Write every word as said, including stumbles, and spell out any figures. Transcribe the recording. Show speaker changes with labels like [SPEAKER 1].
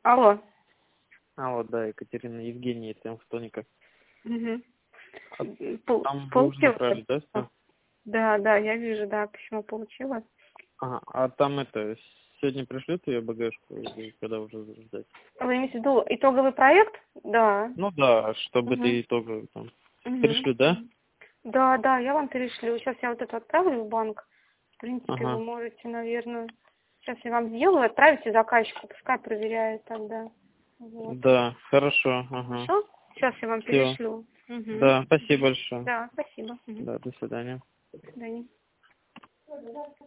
[SPEAKER 1] Алло.
[SPEAKER 2] А, вот, да, Екатерина, Евгений, это Автоника.
[SPEAKER 1] Угу.
[SPEAKER 2] А
[SPEAKER 1] Пол,
[SPEAKER 2] там вы уже
[SPEAKER 1] получила?
[SPEAKER 2] направили, да, всё?
[SPEAKER 1] Да, да, я вижу, да, письмо получила.
[SPEAKER 2] Ага, а там это, сегодня пришлют ее багажку, или когда уже ждать?
[SPEAKER 1] Вы имеете в виду итоговый проект? Да.
[SPEAKER 2] Ну да, чтобы
[SPEAKER 1] Угу.
[SPEAKER 2] ты итоговый там.
[SPEAKER 1] Угу.
[SPEAKER 2] Пришлют, да?
[SPEAKER 1] Да, да, я вам перешлю. Сейчас я вот это отправлю в банк. В принципе, вы
[SPEAKER 2] Ага.
[SPEAKER 1] можете, наверное... Сейчас я вам сделаю, отправите заказчику, пускай проверяет тогда. Вот.
[SPEAKER 2] Да, хорошо, ага.
[SPEAKER 1] Хорошо? Сейчас я вам
[SPEAKER 2] Все.
[SPEAKER 1] перешлю. Угу.
[SPEAKER 2] Да, спасибо большое.
[SPEAKER 1] Да, спасибо. Угу.
[SPEAKER 2] Да, до свидания.
[SPEAKER 1] До свидания.